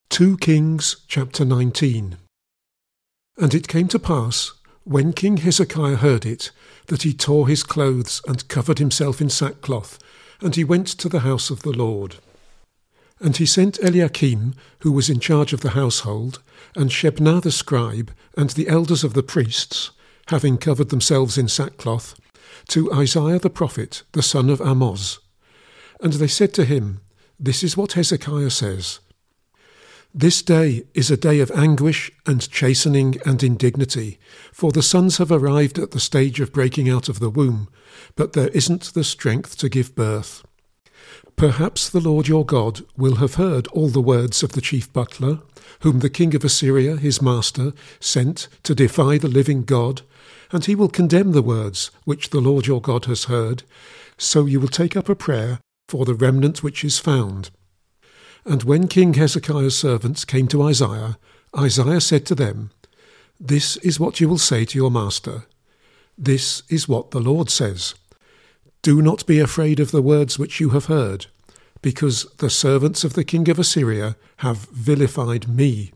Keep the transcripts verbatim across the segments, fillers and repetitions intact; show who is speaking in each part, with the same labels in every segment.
Speaker 1: Second Kings chapter nineteen. And it came to pass, when King Hezekiah heard it, that he tore his clothes and covered himself in sackcloth, and he went to the house of the Lord. And he sent Eliakim, who was in charge of the household, and Shebna the scribe, and the elders of the priests, having covered themselves in sackcloth, to Isaiah the prophet, the son of Amoz. And they said to him, This is what Hezekiah says. This day is a day of anguish and chastening and indignity, for the sons have arrived at the stage of breaking out of the womb, but there isn't the strength to give birth. Perhaps the Lord your God will have heard all the words of the chief butler, whom the king of Assyria, his master, sent to defy the living God, and he will condemn the words which the Lord your God has heard, so you will take up a prayer for the remnant which is found. And when King Hezekiah's servants came to Isaiah, Isaiah said to them, This is what you will say to your master. This is what the Lord says. Do not be afraid of the words which you have heard, because the servants of the king of Assyria have vilified me.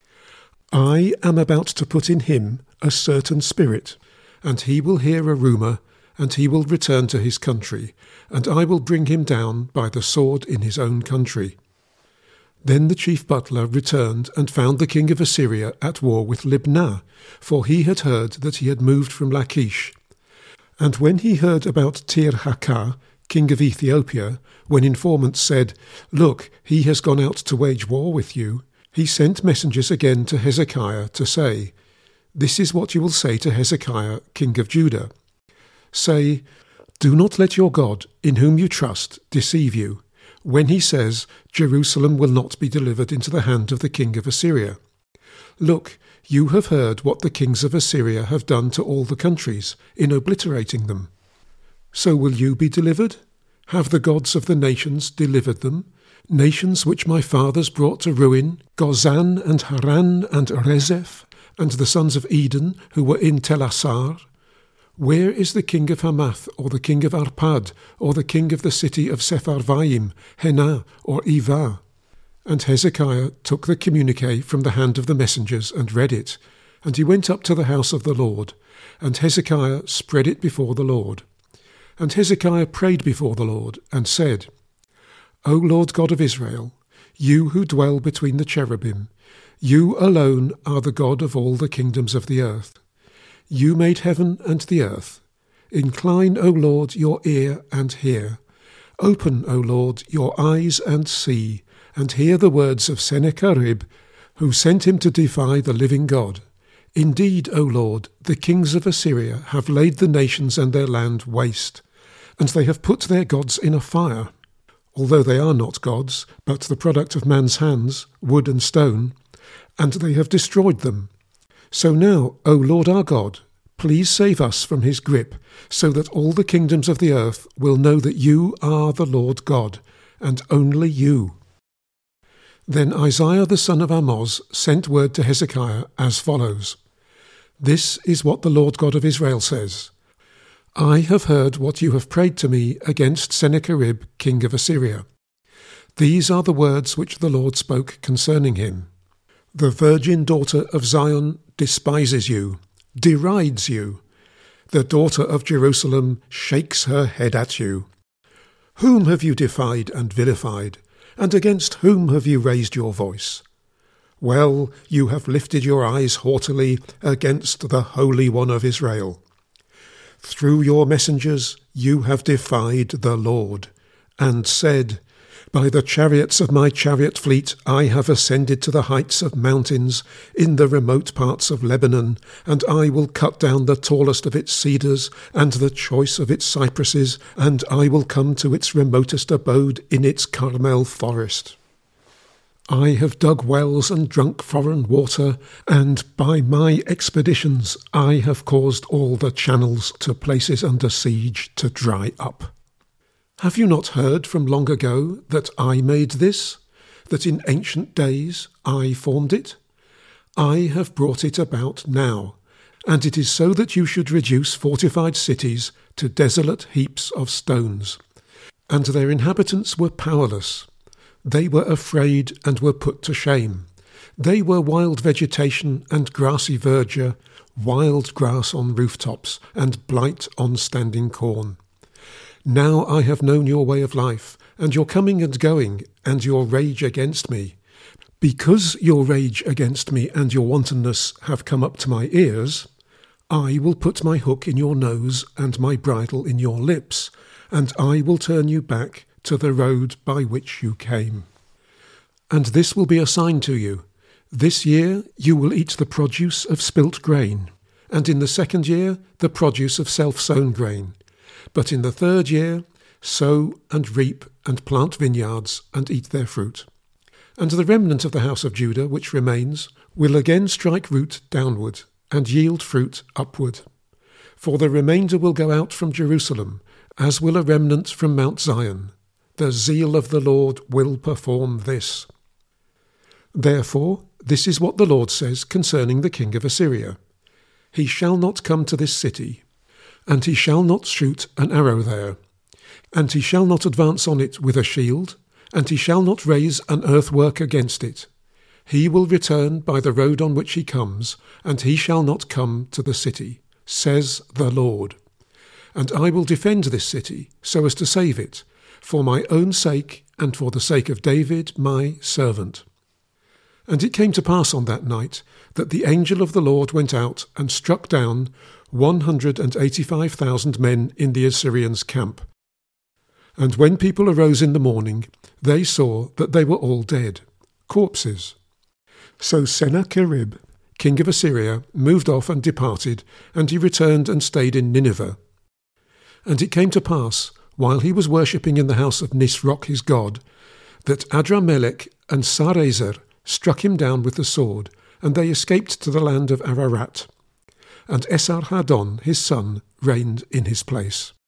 Speaker 1: I am about to put in him a certain spirit, and he will hear a rumour, and he will return to his country, and I will bring him down by the sword in his own country. Then the chief butler returned and found the king of Assyria at war with Libnah, for he had heard that he had moved from Lachish. And when he heard about Tirhakah, king of Ethiopia, when informants said, Look, he has gone out to wage war with you, he sent messengers again to Hezekiah to say, This is what you will say to Hezekiah, king of Judah. Say, Do not let your God, in whom you trust, deceive you, when he says, Jerusalem will not be delivered into the hand of the king of Assyria. Look, you have heard what the kings of Assyria have done to all the countries, in obliterating them. So will you be delivered? Have the gods of the nations delivered them? Nations which my fathers brought to ruin, Gozan and Haran and Rezeph, and the sons of Eden who were in Telassar? Where is the king of Hamath, or the king of Arpad, or the king of the city of Sepharvaim, Henah, or Ivah? And Hezekiah took the communique from the hand of the messengers and read it, and he went up to the house of the Lord, and Hezekiah spread it before the Lord. And Hezekiah prayed before the Lord, and said, O Lord God of Israel, you who dwell between the cherubim, you alone are the God of all the kingdoms of the earth. You made heaven and the earth. Incline, O Lord, your ear and hear. Open, O Lord, your eyes and see, and hear the words of Sennacherib, who sent him to defy the living God. Indeed, O Lord, the kings of Assyria have laid the nations and their land waste, and they have put their gods in a fire. Although they are not gods, but the product of man's hands, wood and stone, and they have destroyed them. So now, O Lord our God, please save us from his grip, so that all the kingdoms of the earth will know that you are the Lord God, and only you. Then Isaiah the son of Amoz sent word to Hezekiah as follows. This is what the Lord God of Israel says. I have heard what you have prayed to me against Sennacherib, king of Assyria. These are the words which the Lord spoke concerning him. The virgin daughter of Zion despises you, derides you. The daughter of Jerusalem shakes her head at you. Whom have you defied and vilified, and against whom have you raised your voice? Well, you have lifted your eyes haughtily against the Holy One of Israel. Through your messengers you have defied the Lord, and said, By the chariots of my chariot fleet I have ascended to the heights of mountains in the remote parts of Lebanon, and I will cut down the tallest of its cedars and the choice of its cypresses, and I will come to its remotest abode in its Carmel forest. I have dug wells and drunk foreign water, and by my expeditions I have caused all the channels to places under siege to dry up. Have you not heard from long ago that I made this, that in ancient days I formed it? I have brought it about now, and it is so that you should reduce fortified cities to desolate heaps of stones. And their inhabitants were powerless. They were afraid and were put to shame. They were wild vegetation and grassy verdure, wild grass on rooftops and blight on standing corn. Now I have known your way of life, and your coming and going, and your rage against me. Because your rage against me and your wantonness have come up to my ears, I will put my hook in your nose and my bridle in your lips, and I will turn you back to the road by which you came. And this will be a sign to you. This year you will eat the produce of spilt grain, and in the second year the produce of self-sown grain. But in the third year sow and reap and plant vineyards and eat their fruit. And the remnant of the house of Judah which remains will again strike root downward and yield fruit upward. For the remainder will go out from Jerusalem, as will a remnant from Mount Zion. The zeal of the Lord will perform this. Therefore, this is what the Lord says concerning the king of Assyria. He shall not come to this city, and he shall not shoot an arrow there, and he shall not advance on it with a shield, and he shall not raise an earthwork against it. He will return by the road on which he comes, and he shall not come to the city, says the Lord. And I will defend this city, so as to save it, for my own sake and for the sake of David my servant. And it came to pass on that night that the angel of the Lord went out and struck down one hundred and eighty-five thousand men in the Assyrians' camp. And when people arose in the morning, they saw that they were all dead, corpses. So Sennacherib, king of Assyria, moved off and departed, and he returned and stayed in Nineveh. And it came to pass, while he was worshipping in the house of Nisroch his god, that Adramelech and Sarezer struck him down with the sword, and they escaped to the land of Ararat. And Esarhaddon his son reigned in his place.